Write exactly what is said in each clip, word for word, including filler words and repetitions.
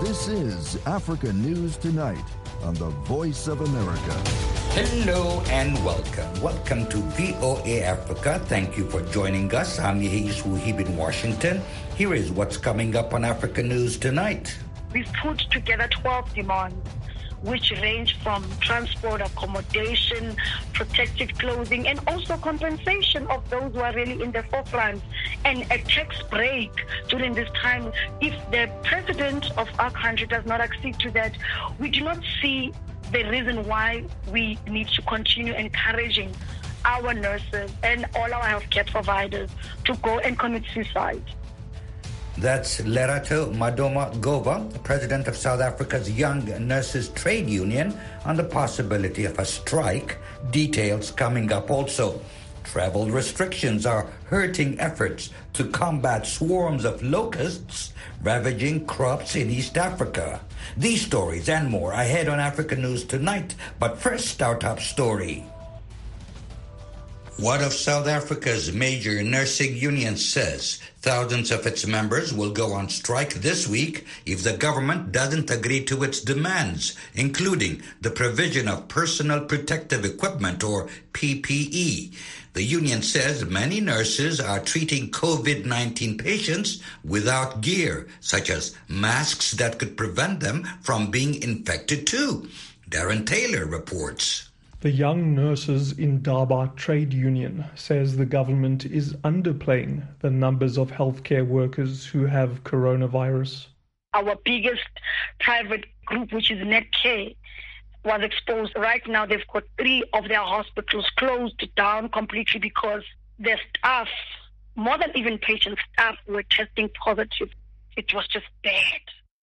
This is Africa News Tonight on the Voice of America. Hello and welcome. Welcome to V O A Africa. Thank you for joining us. I'm Yehis Wuhib in Washington. Here is what's coming up on Africa News Tonight. We've put together twelve demands, which range from transport, accommodation, protective clothing, and also compensation of those who are really in the forefront, and a tax break during this time. If the president of our country does not accede to that, we do not see the reason why we need to continue encouraging our nurses and all our healthcare providers to go and commit suicide. That's Lerato Madoma-Gova, president of South Africa's Young Nurses Trade Union, on the possibility of a strike. Details coming up also. Travel restrictions are hurting efforts to combat swarms of locusts ravaging crops in East Africa. These stories and more ahead on Africa News Tonight. But first, our top story. One of South Africa's major nursing unions says thousands of its members will go on strike this week if the government doesn't agree to its demands, including the provision of personal protective equipment, or P P E. The union says many nurses are treating COVID nineteen patients without gear, such as masks that could prevent them from being infected too. Darren Taylor reports. The Young Nurses Indaba Trade Union says the government is underplaying the numbers of healthcare workers who have coronavirus. Our biggest private group, which is Netcare, was exposed. Right now, they've got three of their hospitals closed down completely because their staff, more than even patient staff, were testing positive. It was just bad.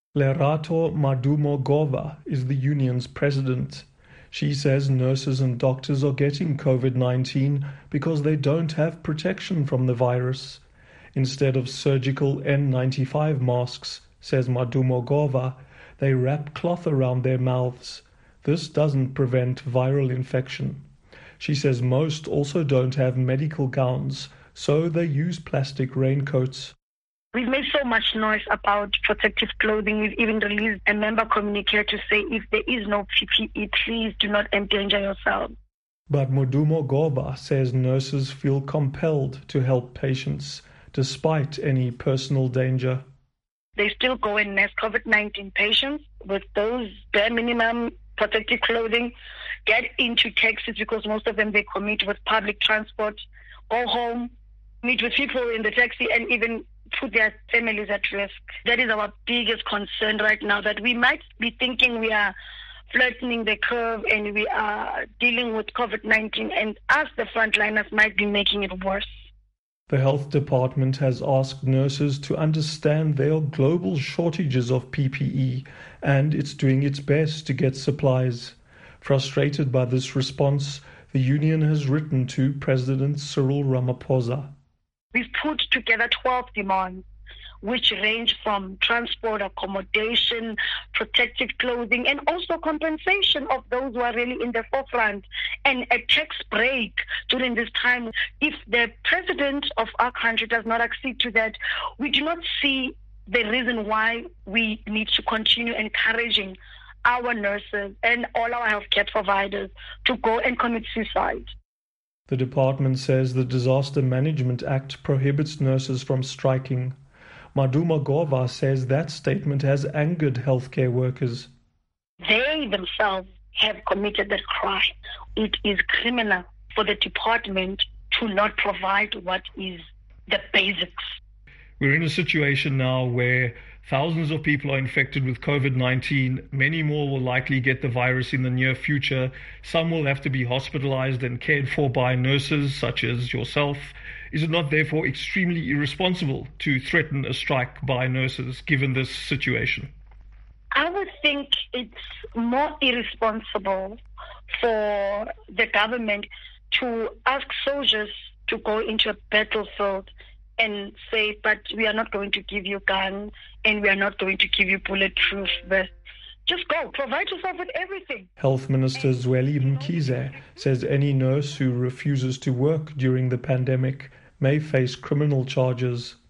Lerato Madoma-Gova is the union's president. She says nurses and doctors are getting COVID nineteen because they don't have protection from the virus. Instead of surgical N ninety-five masks, says Madoma-Gova, they wrap cloth around their mouths. This doesn't prevent viral infection. She says most also don't have medical gowns, so they use plastic raincoats. We've made so much noise about protective clothing. We've even released a member communique to say if there is no P P E, please do not endanger yourself. But Madoma-Gova says nurses feel compelled to help patients despite any personal danger. They still go and nurse COVID nineteen patients with those bare minimum protective clothing, get into taxis because most of them they commute with public transport, go home, meet with people in the taxi, and even put their families at risk. That is our biggest concern right now, that we might be thinking we are flattening the curve and we are dealing with COVID nineteen, and us, the frontliners, might be making it worse. The health department has asked nurses to understand there are global shortages of P P E, and it's doing its best to get supplies. Frustrated by this response, the union has written to President Cyril Ramaphosa. We've put together twelve demands, which range from transport, accommodation, protective clothing, and also compensation of those who are really in the forefront, and a tax break during this time. If the president of our country does not accede to that, we do not see the reason why we need to continue encouraging our nurses and all our healthcare providers to go and commit suicide. The department says the Disaster Management Act prohibits nurses from striking. Madoma-Gova says that statement has angered healthcare workers. They themselves have committed that crime. It is criminal for the department to not provide what is the basics. We're in a situation now where thousands of people are infected with COVID nineteen. Many more will likely get the virus in the near future. Some will have to be hospitalized and cared for by nurses such as yourself. Is it not therefore extremely irresponsible to threaten a strike by nurses given this situation? I would think it's more irresponsible for the government to ask soldiers to go into a battlefield and say, but we are not going to give you guns and we are not going to give you bulletproof vests. Just go, provide yourself with everything. Health Minister Zweli Mkhize says any nurse who refuses to work during the pandemic may face criminal charges.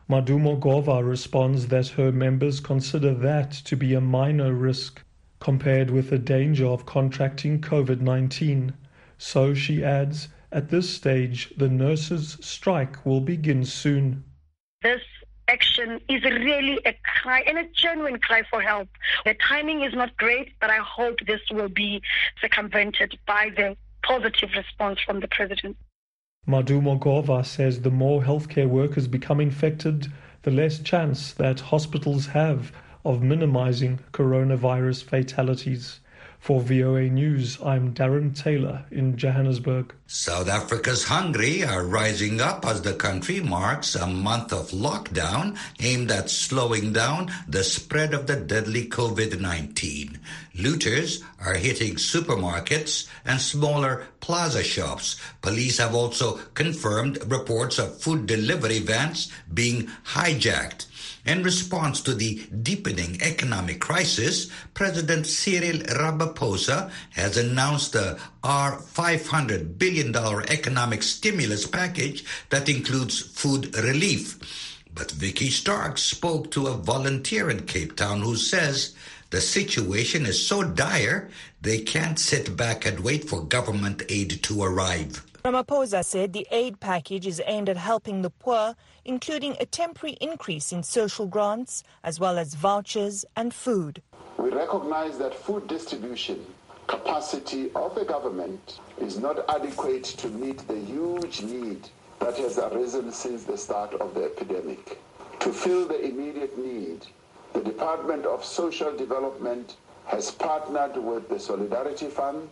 Madumo Gova responds that her members consider that to be a minor risk compared with the danger of contracting COVID nineteen. So, she adds, at this stage, the nurses' strike will begin soon. This action is really a cry and a genuine cry for help. The timing is not great, but I hope this will be circumvented by the positive response from the president. Madumo Gova says the more healthcare workers become infected, the less chance that hospitals have of minimizing coronavirus fatalities. For V O A News, I'm Darren Taylor in Johannesburg. South Africa's hungry are rising up as the country marks a month of lockdown aimed at slowing down the spread of the deadly COVID nineteen. Looters are hitting supermarkets and smaller plaza shops. Police have also confirmed reports of food delivery vans being hijacked. In response to the deepening economic crisis, President Cyril Ramaphosa has announced a R five hundred billion dollars economic stimulus package that includes food relief. But Vicky Stark spoke to a volunteer in Cape Town who says the situation is so dire they can't sit back and wait for government aid to arrive. Ramaphosa said the aid package is aimed at helping the poor, including a temporary increase in social grants, as well as vouchers and food. We recognize that food distribution capacity of the government is not adequate to meet the huge need that has arisen since the start of the epidemic. To fill the immediate need, the Department of Social Development has partnered with the Solidarity Fund,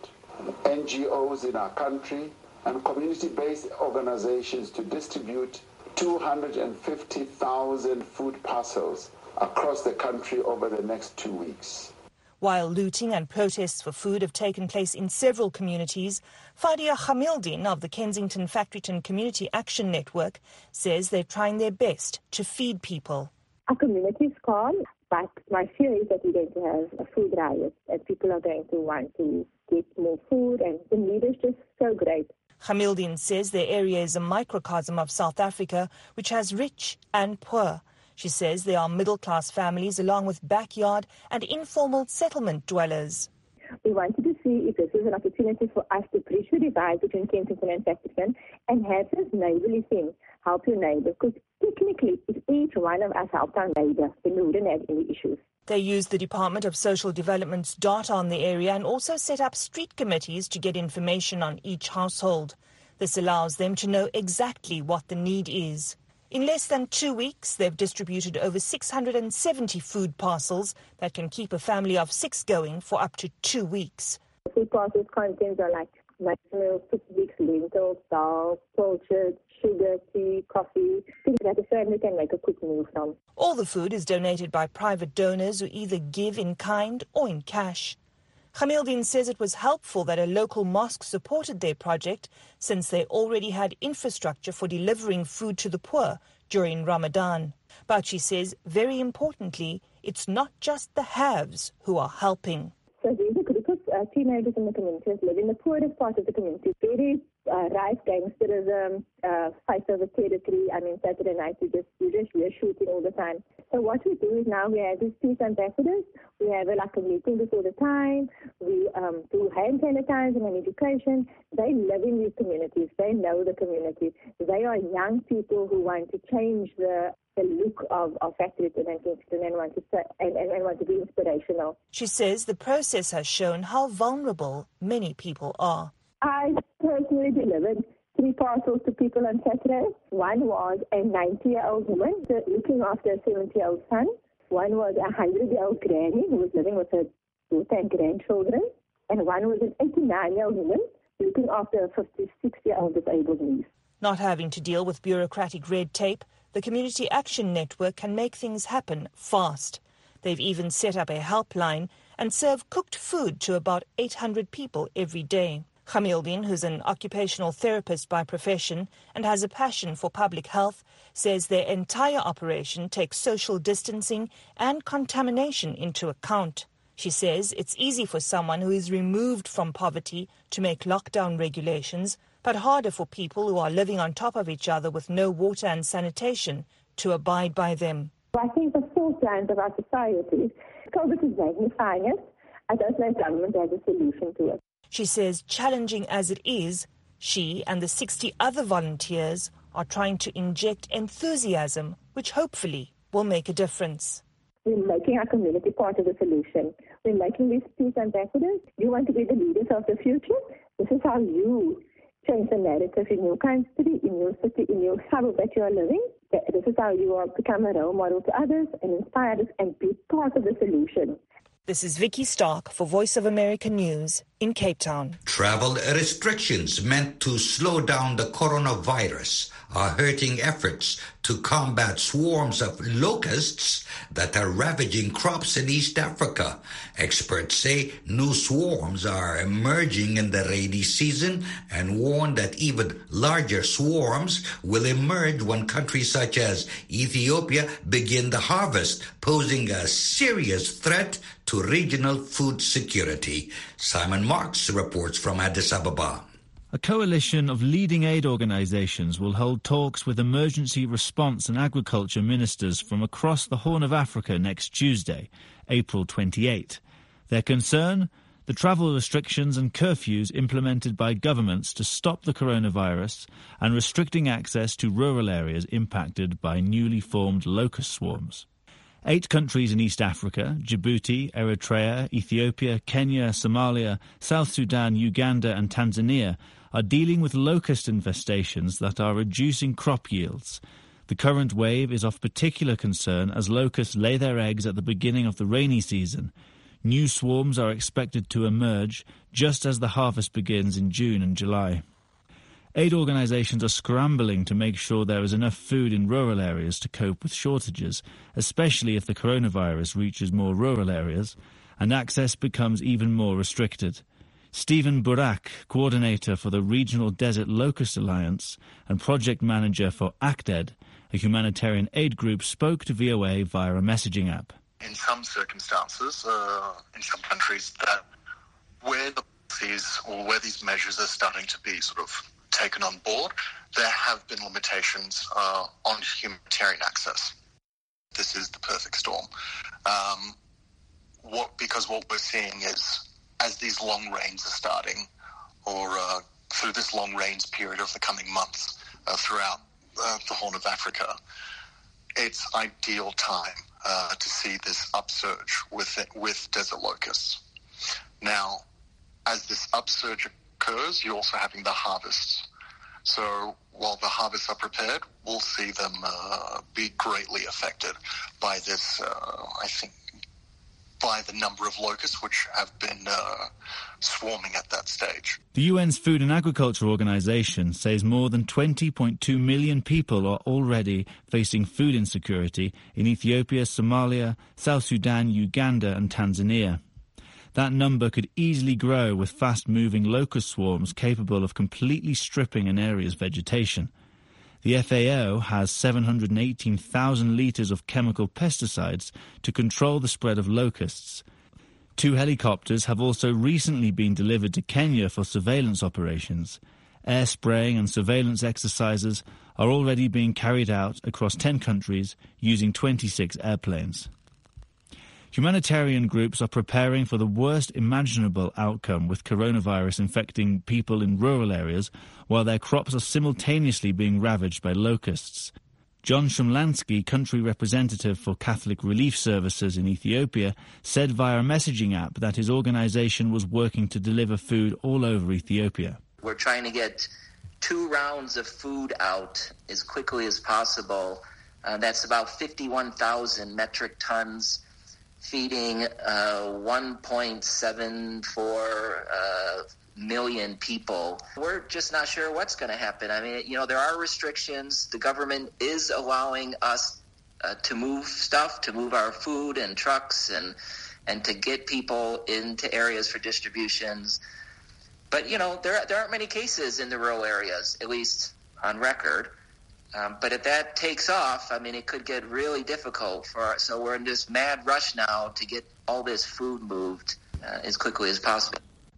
N G Os in our country, and community-based organizations to distribute two hundred fifty thousand food parcels across the country over the next two weeks. While looting and protests for food have taken place in several communities, Fadia Khamildin of the Kensington Factoryton Community Action Network says they're trying their best to feed people. Our community is calm, but my fear is that we're going to have a food riot and people are going to want to get more food, and the need is just so great. Khamildin says their area is a microcosm of South Africa, which has rich and poor. She says there are middle-class families along with backyard and informal settlement dwellers. We wanted to see if this is an opportunity for us to bridge the divide between Kensington and Factoryton and have this neighbourly thing, help your neighbour, because technically if each one of us helped our neighbour, then we wouldn't have any issues. They used the Department of Social Development's data on the area and also set up street committees to get information on each household. This allows them to know exactly what the need is. In less than two weeks, they've distributed over six hundred seventy food parcels that can keep a family of six going for up to two weeks. Food parcels contents are like rice meal, six weeks, lentils, dal, pilchards, sugar, tea, coffee, things that a family can make a quick meal from. All the food is donated by private donors who either give in kind or in cash. Khamildin says it was helpful that a local mosque supported their project since they already had infrastructure for delivering food to the poor during Ramadan. But she says, very importantly, it's not just the haves who are helping. So these are group of uh, teenagers in the community live in the poorest part of the community. Very uh, rife gangsterism, uh, fight over territory. I mean, Saturday night we just we just we're shooting all the time. So what we do is now we have these peace ambassadors. We have a, like a meeting before the time. We um, do hand sanitizing and education. They live in these communities. They know the community. They are young people who want to change the the look of, of Factoryton and Kingston and want to and, and, and want to be inspirational. She says the process has shown how vulnerable many people are. I personally delivered three parcels to people on Saturday. One was a ninety-year-old woman looking after a seventy-year-old son. One was a hundred-year-old granny who was living with her daughter and grandchildren. And one was an eighty-nine-year-old woman looking after a fifty-six-year-old disabled niece. Not having to deal with bureaucratic red tape, the Community Action Network can make things happen fast. They've even set up a helpline and serve cooked food to about eight hundred people every day. Khamildin, who's an occupational therapist by profession and has a passion for public health, says their entire operation takes social distancing and contamination into account. She says it's easy for someone who is removed from poverty to make lockdown regulations, but harder for people who are living on top of each other with no water and sanitation to abide by them. I think the fault lines of our society, COVID is magnifying it. I don't know if government has a solution to it. She says, challenging as it is, she and the sixty other volunteers are trying to inject enthusiasm, which hopefully will make a difference. We're making our community part of the solution. We're making these peace ambassadors. You want to be the leaders of the future? This is how you change the narrative in your country, in your city, in your suburb that you are living. This is how you will become a role model to others and inspire others and be part of the solution. This is Vicky Stark for Voice of America News in Cape Town. Travel restrictions meant to slow down the coronavirus are hurting efforts to combat swarms of locusts that are ravaging crops in East Africa. Experts say new swarms are emerging in the rainy season and warn that even larger swarms will emerge when countries such as Ethiopia begin the harvest, posing a serious threat to regional food security. Simon Marks reports from Addis Ababa. A coalition of leading aid organisations will hold talks with emergency response and agriculture ministers from across the Horn of Africa next Tuesday, April twenty-eighth. Their concern? The travel restrictions and curfews implemented by governments to stop the coronavirus and restricting access to rural areas impacted by newly formed locust swarms. Eight countries in East Africa, Djibouti, Eritrea, Ethiopia, Kenya, Somalia, South Sudan, Uganda and Tanzania, are dealing with locust infestations that are reducing crop yields. The current wave is of particular concern as locusts lay their eggs at the beginning of the rainy season. New swarms are expected to emerge just as the harvest begins in June and July. Aid organisations are scrambling to make sure there is enough food in rural areas to cope with shortages, especially if the coronavirus reaches more rural areas and access becomes even more restricted. Stephen Burak, coordinator for the Regional Desert Locust Alliance and project manager for ACTED, a humanitarian aid group, spoke to V O A via a messaging app. In some circumstances, uh, in some countries, that where the policies or where these measures are starting to be sort of taken on board, there have been limitations uh, on humanitarian access. This is the perfect storm. Um, what because what we're seeing is, as these long rains are starting, or uh, through this long rains period of the coming months uh, throughout uh, the Horn of Africa, it's ideal time uh, to see this upsurge with it, with desert locusts. Now, as this upsurge occurs, you're also having the harvests. So while the harvests are prepared, we'll see them uh, be greatly affected by this, uh, I think, by the number of locusts which have been uh, swarming at that stage. The U N's Food and Agriculture Organization says more than twenty point two million people are already facing food insecurity in Ethiopia, Somalia, South Sudan, Uganda and Tanzania. That number could easily grow with fast-moving locust swarms capable of completely stripping an area's vegetation. The F A O has seven hundred eighteen thousand litres of chemical pesticides to control the spread of locusts. Two helicopters have also recently been delivered to Kenya for surveillance operations. Air spraying and surveillance exercises are already being carried out across ten countries using twenty-six airplanes. Humanitarian groups are preparing for the worst imaginable outcome with coronavirus infecting people in rural areas while their crops are simultaneously being ravaged by locusts. John Shumlansky, country representative for Catholic Relief Services in Ethiopia, said via a messaging app that his organization was working to deliver food all over Ethiopia. We're trying to get two rounds of food out as quickly as possible. Uh, that's about fifty-one thousand metric tons, feeding uh, one point seven four uh, million people. We're just not sure what's going to happen. I mean, you know, there are restrictions. The government is allowing us uh, to move stuff, to move our food and trucks and and to get people into areas for distributions. But, you know, there there aren't many cases in the rural areas, at least on record. Um, but if that takes off, I mean, it could get really difficult for us. So we're in this mad rush now to get all this food moved uh, as quickly as possible.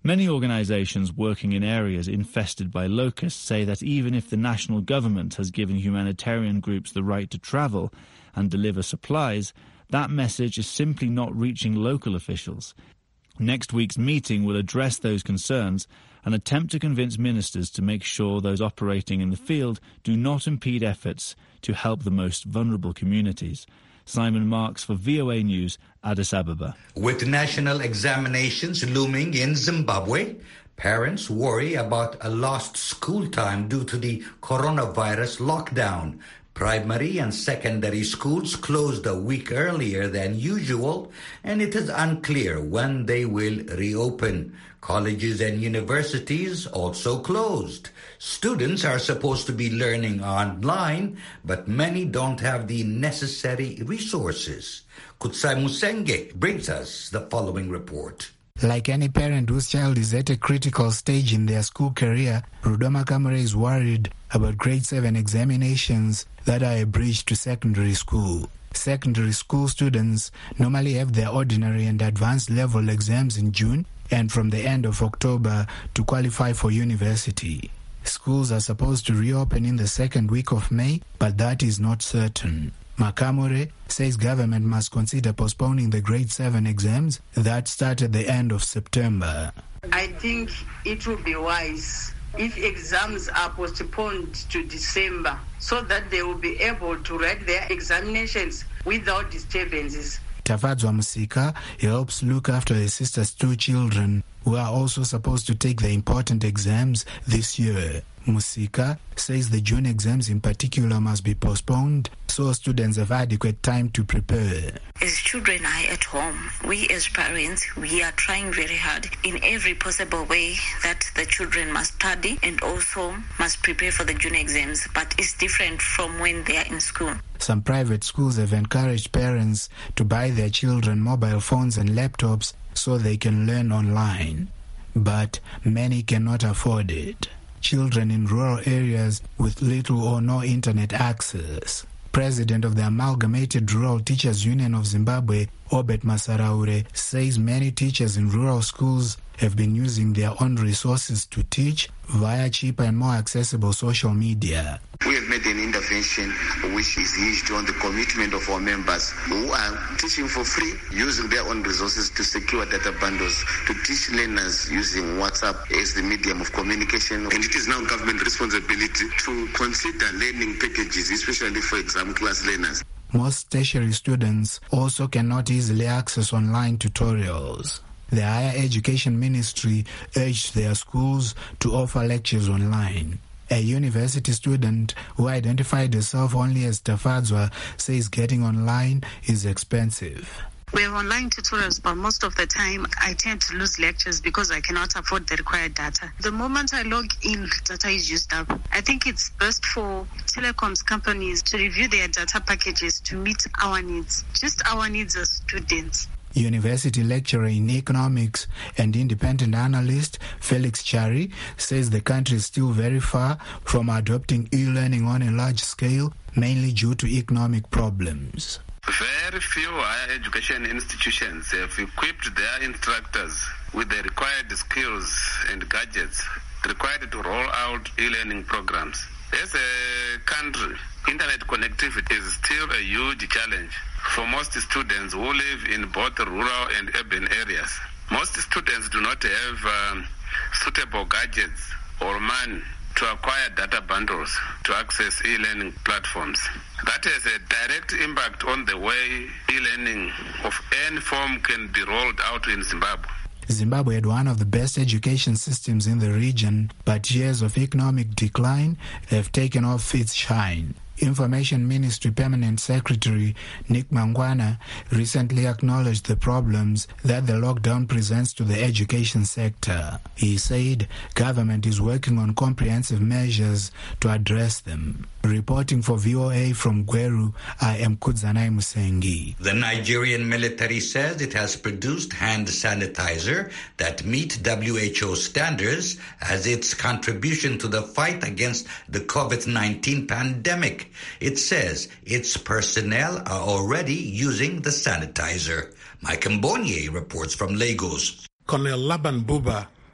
Many organisations working in areas infested by locusts say that even if the national government has given humanitarian groups the right to travel and deliver supplies, that message is simply not reaching local officials. Next week's meeting will address those concerns and attempt to convince ministers to make sure those operating in the field do not impede efforts to help the most vulnerable communities. Simon Marks for V O A News, Addis Ababa. With national examinations looming in Zimbabwe, parents worry about a lost school time due to the coronavirus lockdown. Primary and secondary schools closed a week earlier than usual, and it is unclear when they will reopen. Colleges and universities also closed. Students are supposed to be learning online, but many don't have the necessary resources. Kutsai Musenge brings us the following report. Like any parent whose child is at a critical stage in their school career, Rudoma Kamara is worried about grade seven examinations that are a bridge to secondary school. Secondary school students normally have their ordinary and advanced level exams in June and from the end of October to qualify for university. Schools are supposed to reopen in the second week of May, but that is not certain. Makamure says government must consider postponing the grade seven exams that start at the end of September. I think it would be wise if exams are postponed to December so that they will be able to write their examinations without disturbances. Tafadzwa Musika helps look after his sister's two children who are also supposed to take the important exams this year. Musika says the June exams in particular must be postponed so students have adequate time to prepare. As children are at home, we as parents, we are trying very hard in every possible way that the children must study and also must prepare for the June exams, but it's different from when they are in school. Some private schools have encouraged parents to buy their children mobile phones and laptops so they can learn online, but many cannot afford it. Children in rural areas with little or no internet access. President of the Amalgamated Rural Teachers Union of Zimbabwe, Obet Masaraure, says many teachers in rural schools have been using their own resources to teach via cheaper and more accessible social media. We have made an intervention which is hinged on the commitment of our members who are teaching for free, using their own resources to secure data bundles, to teach learners using WhatsApp as the medium of communication. And it is now government responsibility to consider learning packages, especially for exam class learners. Most tertiary students also cannot easily access online tutorials. The Higher Education Ministry urged their schools to offer lectures online. A university student who identified herself only as Tafadzwa says getting online is expensive. We have online tutorials, but most of the time I tend to lose lectures because I cannot afford the required data. The moment I log in, data is used up. I think it's best for telecoms companies to review their data packages to meet our needs, just our needs as students. University lecturer in economics and independent analyst Felix Chari says the country is still very far from adopting e-learning on a large scale, mainly due to economic problems. Very few higher education institutions have equipped their instructors with the required skills and gadgets required to roll out e-learning programs. As a country, internet connectivity is still a huge challenge for most students who live in both rural and urban areas. Most students do not have um, suitable gadgets or money to acquire data bundles to access e-learning platforms. That has a direct impact on the way e-learning of any form can be rolled out in Zimbabwe. Zimbabwe had one of the best education systems in the region, but years of economic decline have taken off its shine. Information Ministry Permanent Secretary Nick Mangwana recently acknowledged the problems that the lockdown presents to the education sector. He said government is working on comprehensive measures to address them. Reporting for V O A from Gweru, I am Kudzanai Musengi. The Nigerian military says it has produced hand sanitizer that meet W H O standards as its contribution to the fight against the COVID nineteen pandemic. It says its personnel are already using the sanitizer. Mike Mbonye reports from Lagos. Colonel Laban Buba,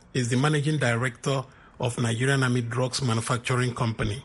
is the managing director of Nigerian Army Drugs Manufacturing Company.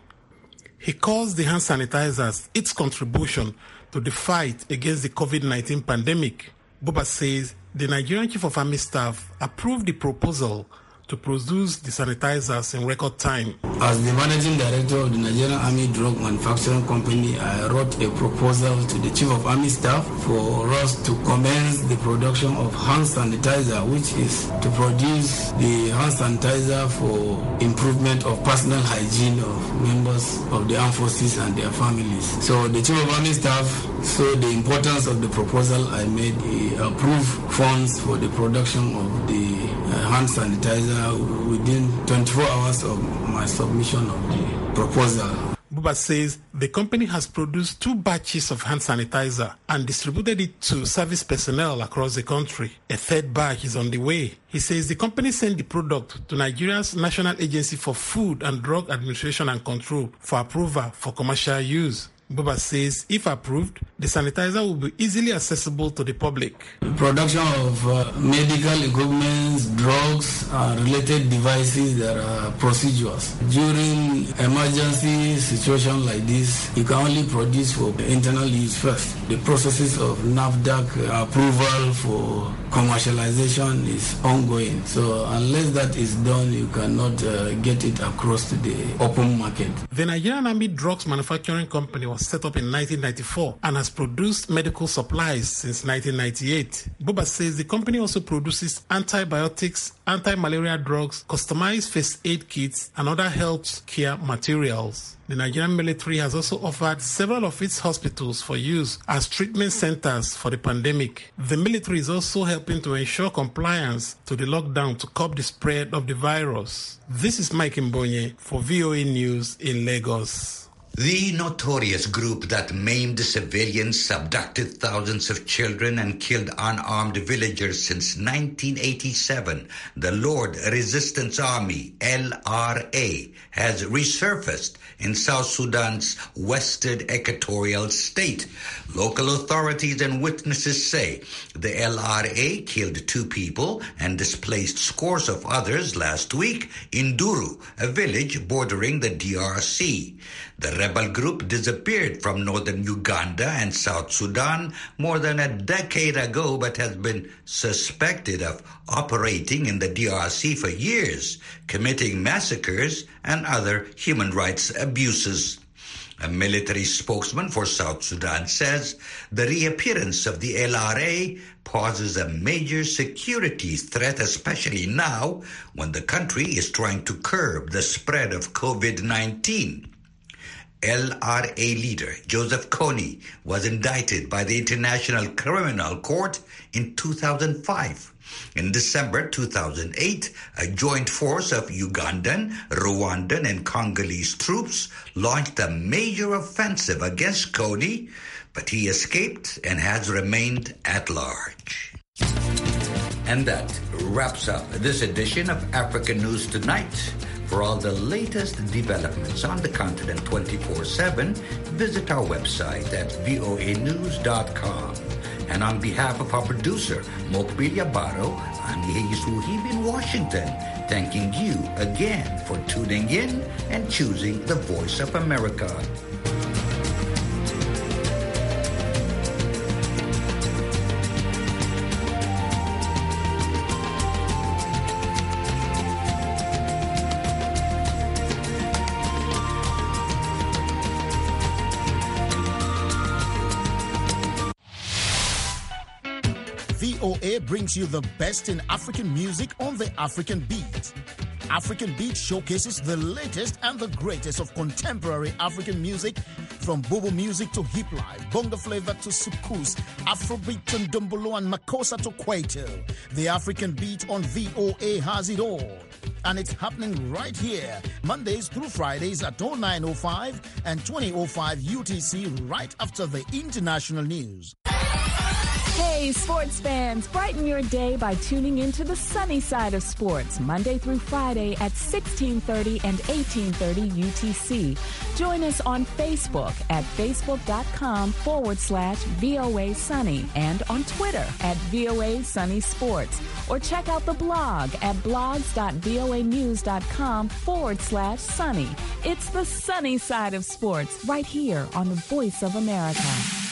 He calls the hand sanitizers its contribution to the fight against the COVID nineteen pandemic. Buba says the Nigerian Chief of Army Staff approved the proposal to produce the sanitizers in record time. As the managing director of the Nigerian Army Drug Manufacturing Company, I wrote a proposal to the Chief of Army Staff for us to commence the production of hand sanitizer, which is to produce the hand sanitizer for improvement of personal hygiene of members of the armed forces and their families. So the Chief of Army Staff saw the importance of the proposal I made. He approved funds for the production of the uh, hand sanitizer within twenty-four hours of my submission of the proposal. Buba says the company has produced two batches of hand sanitizer and distributed it to service personnel across the country. A third batch is on the way. He says the company sent the product to Nigeria's National Agency for Food and Drug Administration and Control for approval for commercial use. Buba says if approved, the sanitizer will be easily accessible to the public. The production of uh, medical equipment, drugs, and related devices that are procedures. During emergency situation like this, you can only produce for internal use first. The processes of NAFDAC approval for commercialization is ongoing. So unless that is done, you cannot uh, get it across to the open market. The Nigerian Army Drugs Manufacturing Company was set up in nineteen ninety-four and has produced medical supplies since nineteen ninety-eight. Buba says the company also produces antibiotics, anti-malaria drugs, customized first aid kits, and other health care materials. The Nigerian military has also offered several of its hospitals for use as treatment centers for the pandemic. The military is also helping to ensure compliance to the lockdown to curb the spread of the virus. This is Mike Mbonye for V O A News in Lagos. The notorious group that maimed civilians, abducted thousands of children, and killed unarmed villagers since nineteen eighty-seven, the Lord Resistance Army, L R A, has resurfaced in South Sudan's western equatorial state. Local authorities and witnesses say the L R A killed two people and displaced scores of others last week in Duru, a village bordering the D R C. The rebel group disappeared from northern Uganda and South Sudan more than a decade ago, but has been suspected of operating in the D R C for years, committing massacres and other human rights abuses. A military spokesman for South Sudan says the reappearance of the L R A poses a major security threat, especially now when the country is trying to curb the spread of COVID nineteen. L R A leader Joseph Kony was indicted by the International Criminal Court in two thousand five. In December two thousand eight, a joint force of Ugandan, Rwandan, and Congolese troops launched a major offensive against Kony, but he escaped and has remained at large. And that wraps up this edition of African News Tonight. For all the latest developments on the continent twenty-four seven, visit our website at V O A news dot com. And on behalf of our producer, Mokbilia Baro, I'm Yehi Suhib in Washington, thanking you again for tuning in and choosing the Voice of America. V O A brings you the best in African music on the African Beat. African Beat showcases the latest and the greatest of contemporary African music, from Bobo music to hip life, bongo flavor to soukous, Afrobeat to Ndombolo and Makossa to Kwaito. The African Beat on V O A has it all. And it's happening right here, Mondays through Fridays at oh nine oh five and twenty oh five U T C, right after the international news. Hey, sports fans, brighten your day by tuning into the sunny side of sports, Monday through Friday at sixteen thirty and eighteen thirty U T C. Join us on Facebook at facebook.com forward slash VOA Sunny and on Twitter at VOA Sunny Sports. Or check out the blog at blogs.voanews.com forward slash sunny. It's the sunny side of sports right here on the Voice of America.